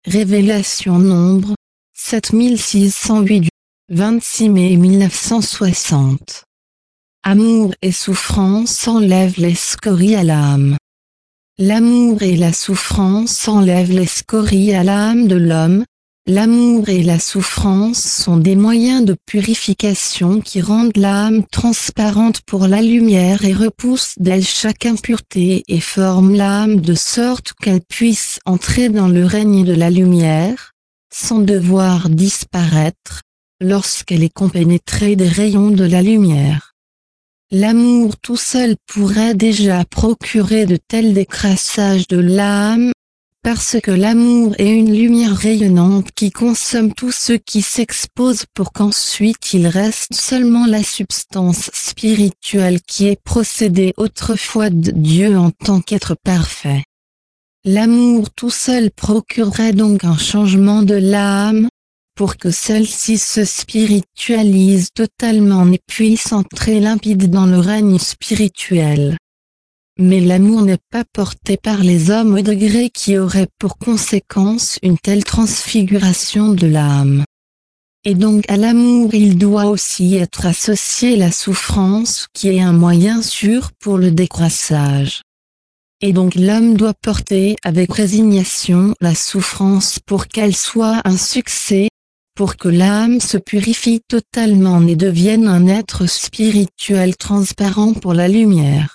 Révélation Nombre 7608 26 mai 1960. Amour et souffrance enlèvent les scories à l'âme. L'amour et la souffrance enlèvent les scories à l'âme de l'homme. L'amour et la souffrance sont des moyens de purification qui rendent l'âme transparente pour la lumière et repoussent d'elle chaque impureté et forment l'âme de sorte qu'elle puisse entrer dans le règne de la lumière, sans devoir disparaître, lorsqu'elle est compénétrée des rayons de la lumière. L'amour tout seul pourrait déjà procurer de tels décrassages de l'âme, parce que l'amour est une lumière rayonnante qui consomme tout ce qui s'expose pour qu'ensuite il reste seulement la substance spirituelle qui est procédée autrefois de Dieu en tant qu'être parfait. L'amour tout seul procurerait donc un changement de l'âme, pour que celle-ci se spiritualise totalement et puisse entrer limpide dans le règne spirituel. Mais l'amour n'est pas porté par les hommes au degré qui aurait pour conséquence une telle transfiguration de l'âme. Et donc à l'amour il doit aussi être associé la souffrance qui est un moyen sûr pour le décrassage. Et donc l'homme doit porter avec résignation la souffrance pour qu'elle soit un succès, pour que l'âme se purifie totalement et devienne un être spirituel transparent pour la lumière.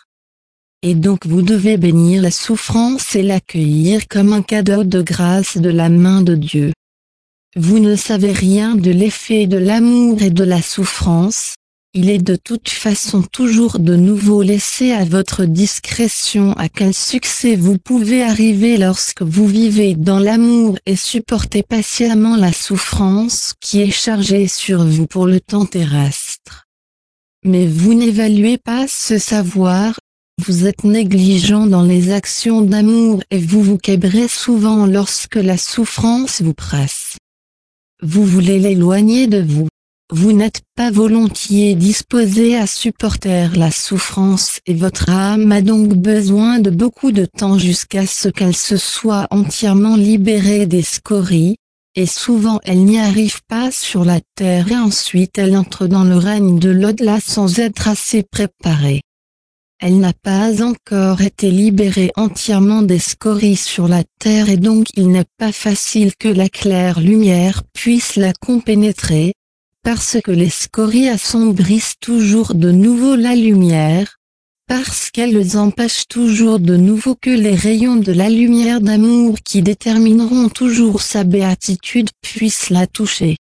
Et donc vous devez bénir la souffrance et l'accueillir comme un cadeau de grâce de la main de Dieu. Vous ne savez rien de l'effet de l'amour et de la souffrance, il est de toute façon toujours de nouveau laissé à votre discrétion à quel succès vous pouvez arriver lorsque vous vivez dans l'amour et supportez patiemment la souffrance qui est chargée sur vous pour le temps terrestre. Mais vous n'évaluez pas ce savoir. Vous êtes négligent dans les actions d'amour et vous vous québrez souvent lorsque la souffrance vous presse. Vous voulez l'éloigner de vous. Vous n'êtes pas volontiers disposé à supporter la souffrance et votre âme a donc besoin de beaucoup de temps jusqu'à ce qu'elle se soit entièrement libérée des scories, et souvent elle n'y arrive pas sur la terre et ensuite elle entre dans le règne de l'au-delà sans être assez préparée. Elle n'a pas encore été libérée entièrement des scories sur la terre et donc il n'est pas facile que la claire lumière puisse la compénétrer, parce que les scories assombrissent toujours de nouveau la lumière, parce qu'elles empêchent toujours de nouveau que les rayons de la lumière d'amour qui détermineront toujours sa béatitude puissent la toucher.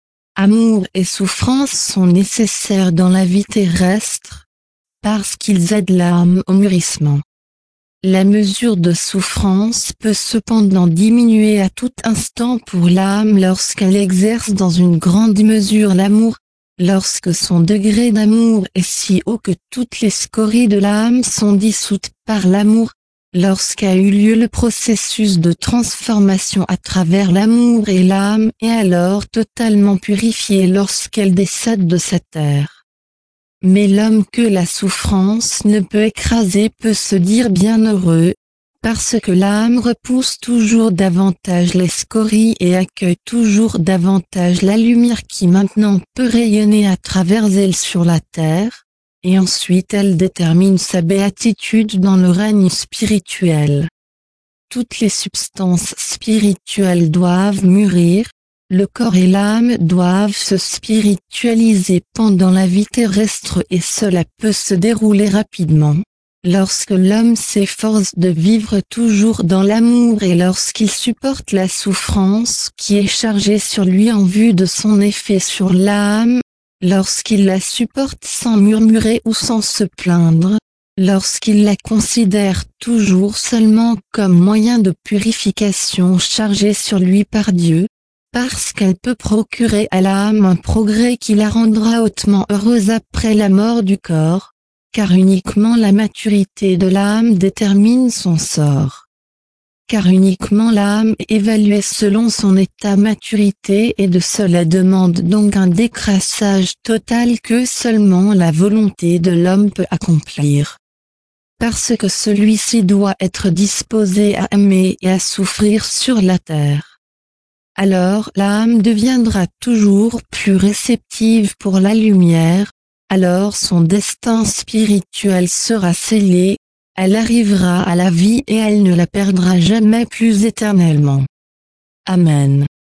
Amour et souffrance sont nécessaires dans la vie terrestre, parce qu'ils aident l'âme au mûrissement. La mesure de souffrance peut cependant diminuer à tout instant pour l'âme lorsqu'elle exerce dans une grande mesure l'amour, lorsque son degré d'amour est si haut que toutes les scories de l'âme sont dissoutes par l'amour, lorsqu'a eu lieu le processus de transformation à travers l'amour et l'âme est alors totalement purifiée lorsqu'elle décède de cette terre. Mais l'homme que la souffrance ne peut écraser peut se dire bienheureux, parce que l'âme repousse toujours davantage les scories et accueille toujours davantage la lumière qui maintenant peut rayonner à travers elle sur la terre, et ensuite elle détermine sa béatitude dans le règne spirituel. Toutes les substances spirituelles doivent mûrir. Le corps et l'âme doivent se spiritualiser pendant la vie terrestre et cela peut se dérouler rapidement, lorsque l'homme s'efforce de vivre toujours dans l'amour et lorsqu'il supporte la souffrance qui est chargée sur lui en vue de son effet sur l'âme, lorsqu'il la supporte sans murmurer ou sans se plaindre, lorsqu'il la considère toujours seulement comme moyen de purification chargé sur lui par Dieu, parce qu'elle peut procurer à l'âme un progrès qui la rendra hautement heureuse après la mort du corps, car uniquement la maturité de l'âme détermine son sort. Car uniquement l'âme est évaluée selon son état maturité et de cela demande donc un décrassage total que seulement la volonté de l'homme peut accomplir. Parce que celui-ci doit être disposé à aimer et à souffrir sur la terre. alors l'âme deviendra toujours plus réceptive pour la lumière, alors son destin spirituel sera scellé, elle arrivera à la vie et elle ne la perdra jamais plus éternellement. Amen.